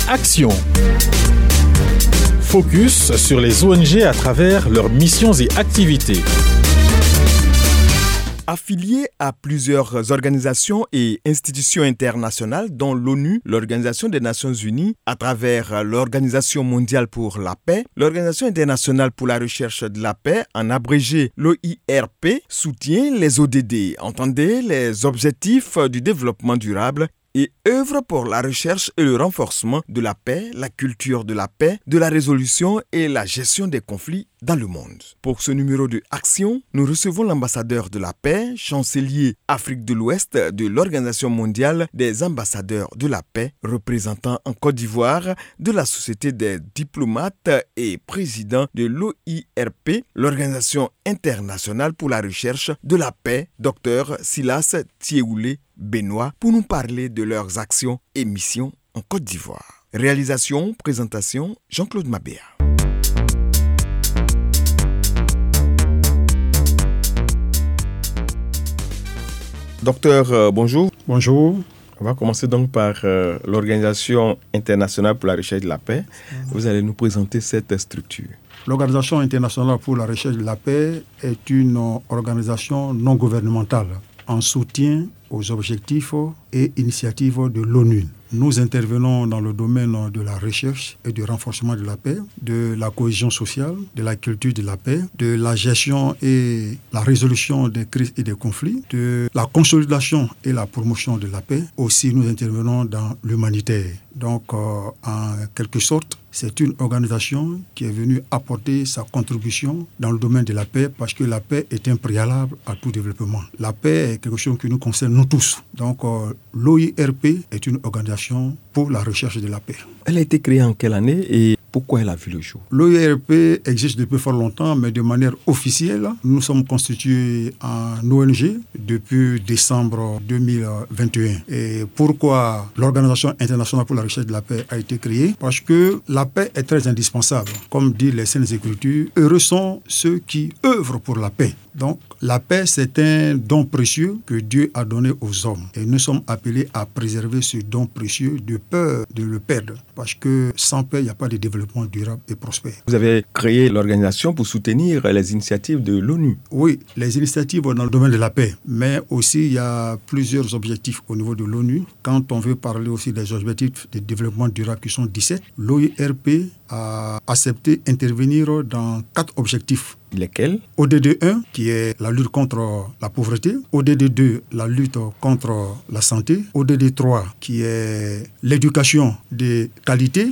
Action. Focus sur les ONG à travers leurs missions et activités. Affilié à plusieurs organisations et institutions internationales, dont l'ONU, l'Organisation des Nations Unies, à travers l'Organisation mondiale pour la paix, l'Organisation internationale pour la recherche de la paix, en abrégé l'OIRP, soutient les ODD, entendez les objectifs du développement durable, et œuvre pour la recherche et le renforcement de la paix, la culture de la paix, de la résolution et la gestion des conflits dans le monde. Pour ce numéro de Action, nous recevons l'ambassadeur de la paix, chancelier Afrique de l'Ouest de l'Organisation mondiale des ambassadeurs de la paix, représentant en Côte d'Ivoire de la Société des diplomates et président de l'OIRP, l'Organisation internationale pour la recherche de la paix, Dr Silas Thieoulé Benoît, pour nous parler de leurs actions et missions en Côte d'Ivoire. Réalisation, présentation, Jean-Claude Mabéa. Docteur, bonjour. Bonjour. On va commencer donc par l'Organisation internationale pour la recherche de la paix. Vous allez nous présenter cette structure. L'Organisation internationale pour la recherche de la paix est une organisation non gouvernementale en soutien aux objectifs et initiatives de l'ONU. Nous intervenons dans le domaine de la recherche et du renforcement de la paix, de la cohésion sociale, de la culture de la paix, de la gestion et la résolution des crises et des conflits, de la consolidation et la promotion de la paix. Aussi, nous intervenons dans l'humanitaire. Donc, en quelque sorte, c'est une organisation qui est venue apporter sa contribution dans le domaine de la paix parce que la paix est un préalable à tout développement. La paix est quelque chose qui nous concerne nous tous. Donc, l'OIRP est une organisation pour la recherche de la paix. Elle a été créée en quelle année et pourquoi elle a vu le jour? L'OIRP existe depuis fort longtemps, mais de manière officielle. Nous sommes constitués en ONG depuis décembre 2021. Et pourquoi l'Organisation internationale pour la recherche de la paix a été créée? Parce que la paix est très indispensable. Comme dit les Saintes Écritures, heureux sont ceux qui œuvrent pour la paix. Donc, la paix, c'est un don précieux que Dieu a donné aux hommes. Et nous sommes appelés à préserver ce don précieux de peur de le perdre. Parce que sans paix, il n'y a pas de développement durable et prospère. Vous avez créé l'organisation pour soutenir les initiatives de l'ONU. Oui, les initiatives dans le domaine de la paix. Mais aussi, il y a plusieurs objectifs au niveau de l'ONU. Quand on veut parler aussi des objectifs de développement durable qui sont 17, l'OIRP a accepté d'intervenir dans 4 objectifs. Lesquels? ODD 1, qui est la lutte contre la pauvreté. ODD 2, la lutte contre la santé. ODD 3, qui est l'éducation de qualité.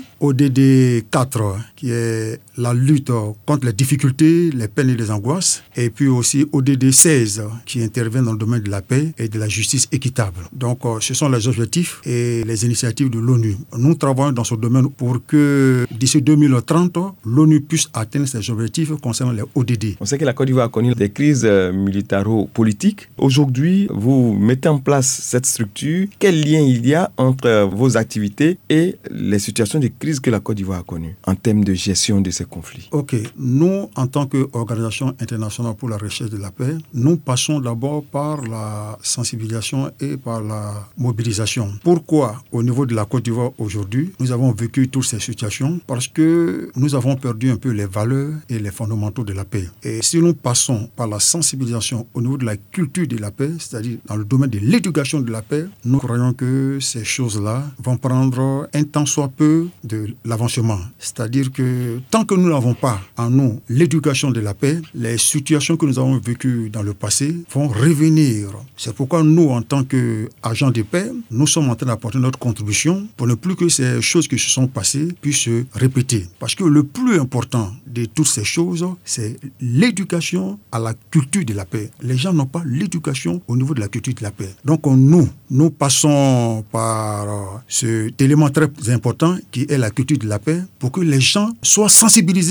ODD 4, qui est la lutte contre les difficultés, les peines et les angoisses. Et puis aussi ODD 16, qui intervient dans le domaine de la paix et de la justice équitable. Donc, ce sont les objectifs et les initiatives de l'ONU. Nous travaillons dans ce domaine pour que d'ici 2030, l'ONU puisse atteindre ses objectifs concernant les ODD. On sait que la Côte d'Ivoire a connu des crises militaro-politiques. Aujourd'hui, vous mettez en place cette structure. Quel lien il y a entre vos activités et les situations de crise que la Côte d'Ivoire a connues en termes de gestion de ces conflits? Ok. Nous, en tant qu'Organisation internationale pour la recherche de la paix, nous passons d'abord par la sensibilisation et par la mobilisation. Pourquoi, au niveau de la Côte d'Ivoire aujourd'hui, nous avons vécu toutes ces situations? Parce que nous avons perdu un peu les valeurs et les fondamentaux de la paix. Et si nous passons par la sensibilisation au niveau de la culture de la paix, c'est-à-dire dans le domaine de l'éducation de la paix, nous croyons que ces choses-là vont prendre un tant soit peu de l'avancement. C'est-à-dire que tant que nous n'avons pas en nous l'éducation de la paix, les situations que nous avons vécues dans le passé vont revenir. C'est pourquoi nous, en tant qu'agents de paix, nous sommes en train d'apporter notre contribution pour ne plus que ces choses qui se sont passées puissent se répéter. Parce que le plus important de toutes ces choses, c'est l'éducation à la culture de la paix. Les gens n'ont pas l'éducation au niveau de la culture de la paix. Donc nous passons par cet élément très important qui est la culture de la paix pour que les gens soient sensibilisés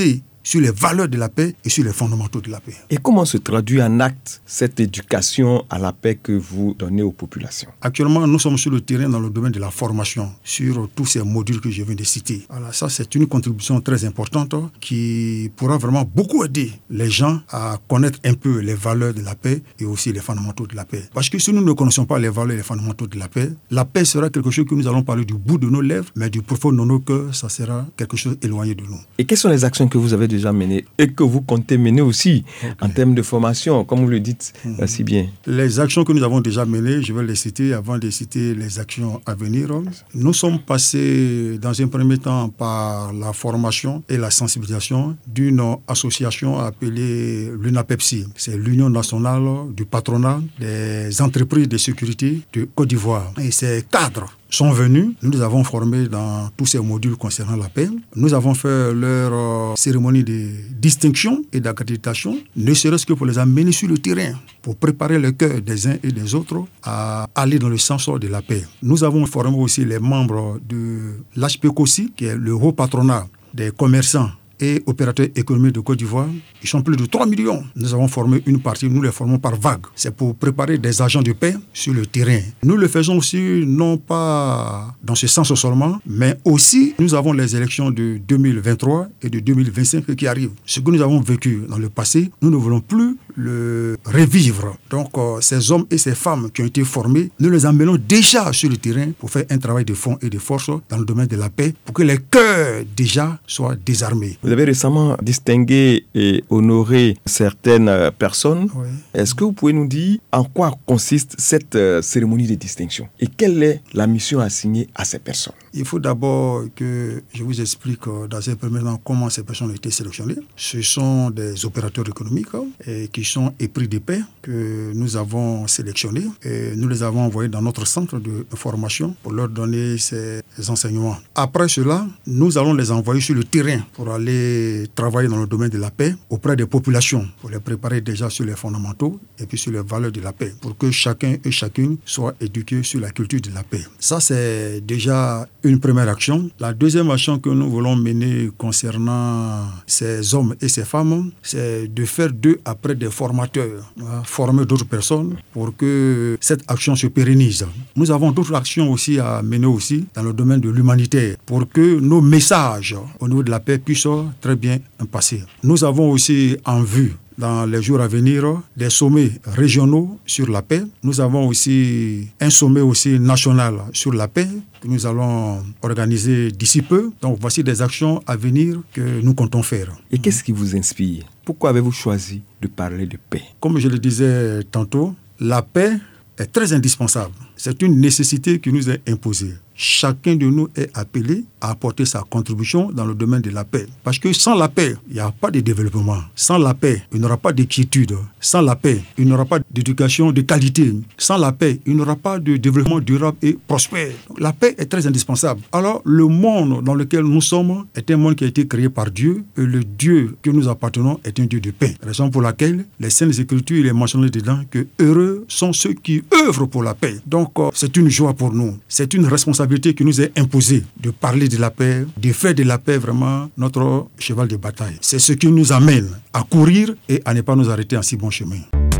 sur les valeurs de la paix et sur les fondamentaux de la paix. Et comment se traduit en acte cette éducation à la paix que vous donnez aux populations? Actuellement, nous sommes sur le terrain dans le domaine de la formation, sur tous ces modules que je viens de citer. Alors ça, c'est une contribution très importante qui pourra vraiment beaucoup aider les gens à connaître un peu les valeurs de la paix et aussi les fondamentaux de la paix. Parce que si nous ne connaissons pas les valeurs et les fondamentaux de la paix sera quelque chose que nous allons parler du bout de nos lèvres, mais du profond de nos cœurs, ça sera quelque chose éloigné de nous. Et quelles sont les actions que vous avez déjà menées et que vous comptez mener aussi en termes de formation, comme vous le dites si bien? Les actions que nous avons déjà menées, je vais les citer avant de citer les actions à venir. Nous sommes passés dans un premier temps par la formation et la sensibilisation d'une association appelée l'UNAPEPSI. C'est l'Union nationale du patronat des entreprises de sécurité de Côte d'Ivoire. Et ces cadres sont venus, nous les avons formés dans tous ces modules concernant la paix. Nous avons fait leur cérémonie de distinction et d'accréditation, ne serait-ce que pour les amener sur le terrain, pour préparer le cœur des uns et des autres à aller dans le sens de la paix. Nous avons formé aussi les membres de l'HPCOSI, qui est le haut patronat des commerçants et opérateurs économiques de Côte d'Ivoire. Ils sont plus de 3 millions. Nous avons formé une partie, nous les formons par vague. C'est pour préparer des agents de paix sur le terrain. Nous le faisons aussi, non pas dans ce sens seulement, mais aussi, nous avons les élections de 2023 et de 2025 qui arrivent. Ce que nous avons vécu dans le passé, nous ne voulons plus le revivre. Donc, ces hommes et ces femmes qui ont été formés, nous les emmenons déjà sur le terrain pour faire un travail de fond et de force dans le domaine de la paix, pour que les cœurs déjà soient désarmés. Vous avez récemment distingué et honoré certaines personnes. Oui. Est-ce que vous pouvez nous dire en quoi consiste cette cérémonie de distinction et quelle est la mission assignée à ces personnes? Il faut d'abord que je vous explique dans un premier temps comment ces personnes ont été sélectionnées. Ce sont des opérateurs économiques qui sont épris de paix que nous avons sélectionnés et nous les avons envoyés dans notre centre de formation pour leur donner ces enseignements. Après cela, nous allons les envoyer sur le terrain pour aller travailler dans le domaine de la paix auprès des populations, pour les préparer déjà sur les fondamentaux et puis sur les valeurs de la paix, pour que chacun et chacune soit éduqué sur la culture de la paix. Ça, c'est déjà une première action. La deuxième action que nous voulons mener concernant ces hommes et ces femmes, c'est de faire d'eux après des formateurs, former d'autres personnes pour que cette action se pérennise. Nous avons d'autres actions aussi à mener aussi dans le domaine de l'humanitaire pour que nos messages au niveau de la paix puissent très bien passer. Nous avons aussi en vue dans les jours à venir des sommets régionaux sur la paix. Nous avons aussi un sommet aussi national sur la paix que nous allons organiser d'ici peu. Donc voici des actions à venir que nous comptons faire. Et qu'est-ce qui vous inspire? Pourquoi avez-vous choisi de parler de paix? Comme je le disais tantôt, la paix est très indispensable. C'est une nécessité qui nous est imposée. Chacun de nous est appelé à apporter sa contribution dans le domaine de la paix. Parce que sans la paix, il n'y a pas de développement. Sans la paix, il n'y aura pas de quiétude. Sans la paix, il n'y aura pas d'éducation de qualité. Sans la paix, il n'y aura pas de développement durable et prospère. Donc, la paix est très indispensable. Alors, le monde dans lequel nous sommes est un monde qui a été créé par Dieu. Et le Dieu que nous appartenons est un Dieu de paix. Raison pour laquelle les Saintes Écritures, il est mentionné dedans que heureux sont ceux qui œuvrent pour la paix. Donc, c'est une joie pour nous. C'est une responsabilité qui nous est imposée de parler de la paix, de faire de la paix vraiment notre cheval de bataille. C'est ce qui nous amène à courir et à ne pas nous arrêter en si bon chemin.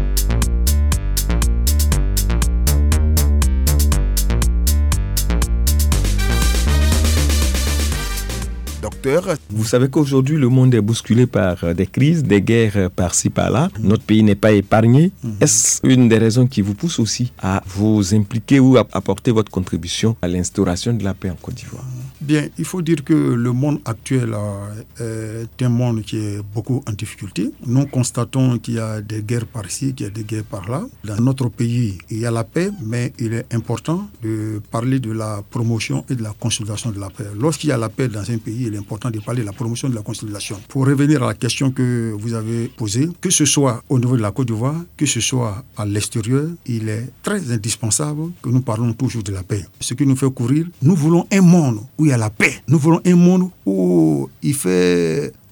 Vous savez qu'aujourd'hui, le monde est bousculé par des crises, des guerres par-ci, par-là. Notre pays n'est pas épargné. Est-ce une des raisons qui vous pousse aussi à vous impliquer ou à apporter votre contribution à l'instauration de la paix en Côte d'Ivoire? Bien, il faut dire que le monde actuel est un monde qui est beaucoup en difficulté. Nous constatons qu'il y a des guerres par-ci, qu'il y a des guerres par-là. Dans notre pays, il y a la paix, mais il est important de parler de la promotion et de la consolidation de la paix. Lorsqu'il y a la paix dans un pays, il est important de parler de la promotion et de la consolidation. Pour revenir à la question que vous avez posée, que ce soit au niveau de la Côte d'Ivoire, que ce soit à l'extérieur, il est très indispensable que nous parlons toujours de la paix. Ce qui nous fait courir, nous voulons un monde où il y a la paix. Nous voulons un monde où il fait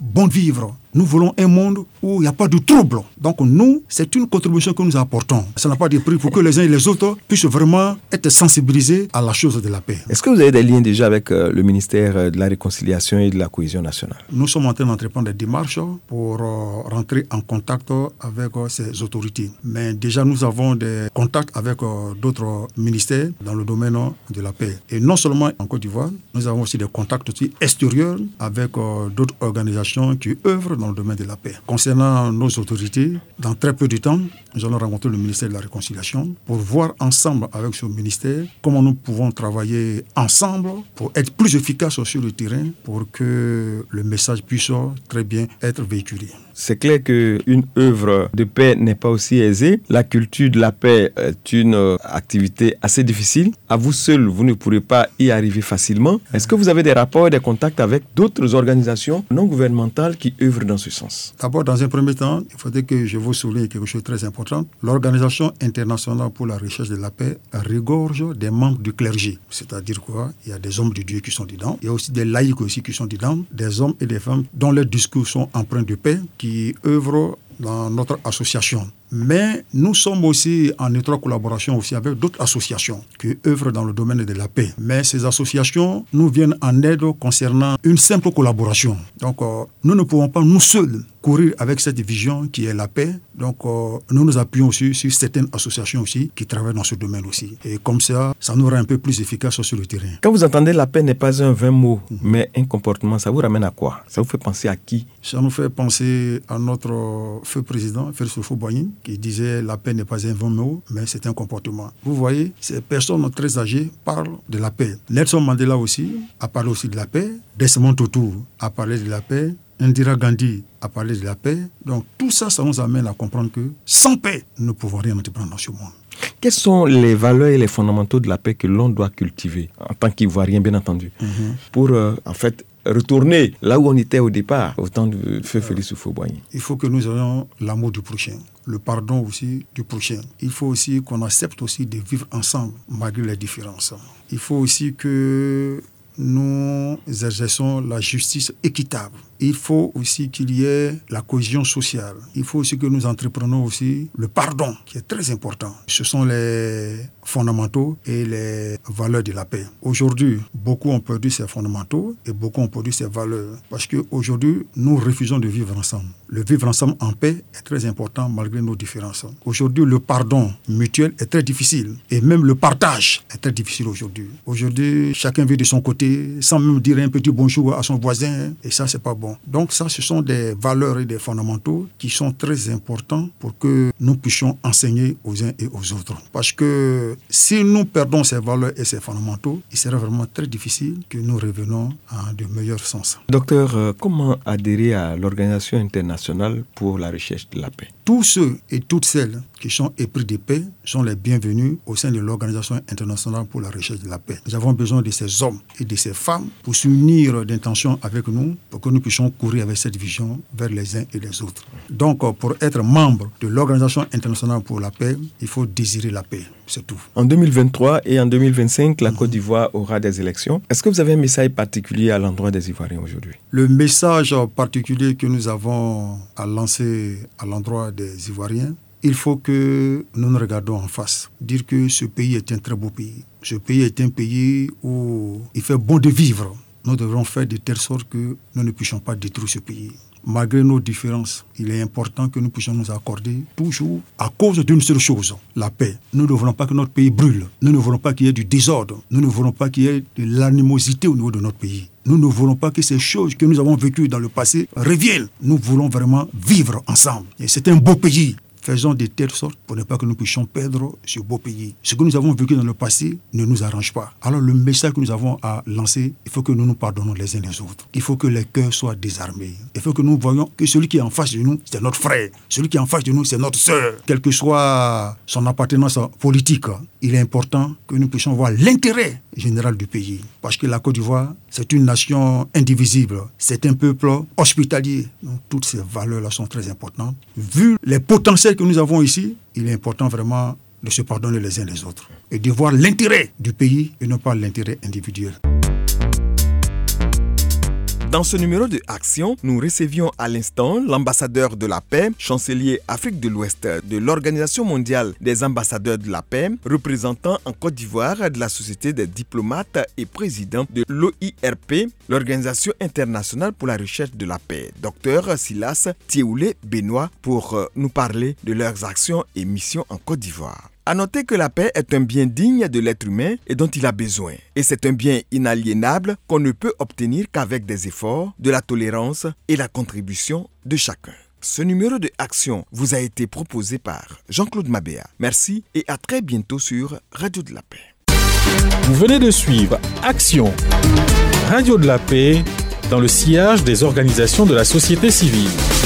bon vivre. Nous voulons un monde où il n'y a pas de trouble. Donc nous, c'est une contribution que nous apportons. Ça n'a pas de prix pour que les uns et les autres puissent vraiment être sensibilisés à la chose de la paix. Est-ce que vous avez des liens déjà avec le ministère de la Réconciliation et de la Cohésion nationale? Nous sommes en train d'entreprendre des démarches pour rentrer en contact avec ces autorités. Mais déjà, nous avons des contacts avec d'autres ministères dans le domaine de la paix. Et non seulement en Côte d'Ivoire, nous avons aussi des contacts aussi extérieurs avec d'autres organisations qui œuvrent dans le domaine de la paix. Concernant nos autorités, dans très peu de temps, nous allons rencontrer le ministère de la Réconciliation pour voir ensemble avec ce ministère comment nous pouvons travailler ensemble pour être plus efficaces sur le terrain pour que le message puisse très bien être véhiculé. C'est clair qu'une œuvre de paix n'est pas aussi aisée. La culture de la paix est une activité assez difficile. À vous seul, vous ne pourrez pas y arriver facilement. Est-ce que vous avez des rapports et des contacts avec d'autres organisations non gouvernementales qui œuvrent dans ce sens? D'abord, dans un premier temps, il faudrait que je vous souligne quelque chose de très important. L'Organisation internationale pour la recherche de la paix regorge des membres du clergé. C'est-à-dire quoi? Il y a des hommes de Dieu qui sont dedans. Il y a aussi des laïcs aussi qui sont dedans. Des hommes et des femmes dont leurs discours sont empreints de paix, qui œuvrent dans notre association. Mais nous sommes aussi en étroite collaboration aussi avec d'autres associations qui œuvrent dans le domaine de la paix. Mais ces associations nous viennent en aide concernant une simple collaboration. Donc, nous ne pouvons pas nous seuls courir avec cette vision qui est la paix. Donc, nous nous appuyons aussi sur certaines associations aussi qui travaillent dans ce domaine aussi. Et comme ça, ça nous rend un peu plus efficaces sur le terrain. Quand vous entendez la paix n'est pas un vain mot, mais un comportement, ça vous ramène à quoi? Ça vous fait penser à qui? Ça nous fait penser à notre feu président, Félix Houphouët-Boigny, qui disait la paix n'est pas un vain mot, mais c'est un comportement. Vous voyez, ces personnes très âgées parlent de la paix. Nelson Mandela aussi a parlé aussi de la paix. Desmond Tutu a parlé de la paix. Indira Gandhi a parlé de la paix. Donc tout ça, ça nous amène à comprendre que sans paix, nous ne pouvons rien entreprendre dans ce monde. Quels sont les valeurs et les fondamentaux de la paix que l'on doit cultiver, en tant qu'Ivoirien bien entendu, pour en fait retourner là où on était au départ, au temps de feu Félix Houphouët-Boigny? Il faut que nous ayons l'amour du prochain, le pardon aussi du prochain. Il faut aussi qu'on accepte aussi de vivre ensemble malgré les différences. Il faut aussi que nous exerçons la justice équitable. Il faut aussi qu'il y ait la cohésion sociale. Il faut aussi que nous entreprenons aussi le pardon, qui est très important. Ce sont les fondamentaux et les valeurs de la paix. Aujourd'hui, beaucoup ont perdu ces fondamentaux et beaucoup ont perdu ces valeurs. Parce qu'aujourd'hui, nous refusons de vivre ensemble. Le vivre ensemble en paix est très important malgré nos différences. Aujourd'hui, le pardon mutuel est très difficile. Et même le partage est très difficile aujourd'hui. Aujourd'hui, chacun vit de son côté, sans même dire un petit bonjour à son voisin. Et ça, c'est pas bon. Donc ça, ce sont des valeurs et des fondamentaux qui sont très importants pour que nous puissions enseigner aux uns et aux autres. Parce que si nous perdons ces valeurs et ces fondamentaux, il sera vraiment très difficile que nous revenions à de meilleurs sens. Docteur, comment adhérer à l'Organisation internationale pour la recherche de la paix? Tous ceux et toutes celles qui sont épris de paix sont les bienvenus au sein de l'Organisation internationale pour la recherche de la paix. Nous avons besoin de ces hommes et de ces femmes pour s'unir d'intention avec nous, pour que nous puissions courir avec cette vision vers les uns et les autres. Donc, pour être membre de l'Organisation internationale pour la paix, il faut désirer la paix, c'est tout. En 2023 et en 2025, la Côte d'Ivoire aura des élections. Est-ce que vous avez un message particulier à l'endroit des Ivoiriens aujourd'hui? Le message particulier que nous avons à lancer à l'endroit des Ivoiriens, il faut que nous nous regardons en face. Dire que ce pays est un très beau pays. Ce pays est un pays où il fait bon de vivre. Nous devrons faire de telle sorte que nous ne puissions pas détruire ce pays. Malgré nos différences, il est important que nous puissions nous accorder toujours à cause d'une seule chose, la paix. Nous ne voulons pas que notre pays brûle. Nous ne voulons pas qu'il y ait du désordre. Nous ne voulons pas qu'il y ait de l'animosité au niveau de notre pays. Nous ne voulons pas que ces choses que nous avons vécues dans le passé reviennent. Nous voulons vraiment vivre ensemble. Et c'est un beau pays. Faisons de telle sorte pour ne pas que nous puissions perdre ce beau pays. Ce que nous avons vécu dans le passé ne nous arrange pas. Alors le message que nous avons à lancer, il faut que nous nous pardonnons les uns les autres. Il faut que les cœurs soient désarmés. Il faut que nous voyions que celui qui est en face de nous, c'est notre frère. Celui qui est en face de nous, c'est notre sœur. Quelle que soit son appartenance politique, il est important que nous puissions voir l'intérêt général du pays. Parce que la Côte d'Ivoire, c'est une nation indivisible. C'est un peuple hospitalier. Donc, toutes ces valeurs-là sont très importantes. Vu les potentiels que nous avons ici, il est important vraiment de se pardonner les uns les autres et de voir l'intérêt du pays et non pas l'intérêt individuel. Dans ce numéro de Action, nous recevions à l'instant l'ambassadeur de la paix, chancelier Afrique de l'Ouest de l'Organisation mondiale des ambassadeurs de la paix, représentant en Côte d'Ivoire de la Société des diplomates et président de l'OIRP, l'Organisation internationale pour la recherche de la paix, Dr Silas Thioulé Benoît, pour nous parler de leurs actions et missions en Côte d'Ivoire. À noter que la paix est un bien digne de l'être humain et dont il a besoin. Et c'est un bien inaliénable qu'on ne peut obtenir qu'avec des efforts, de la tolérance et la contribution de chacun. Ce numéro de Action vous a été proposé par Jean-Claude Mabéa. Merci et à très bientôt sur Radio de la Paix. Vous venez de suivre Action, Radio de la Paix, dans le sillage des organisations de la société civile.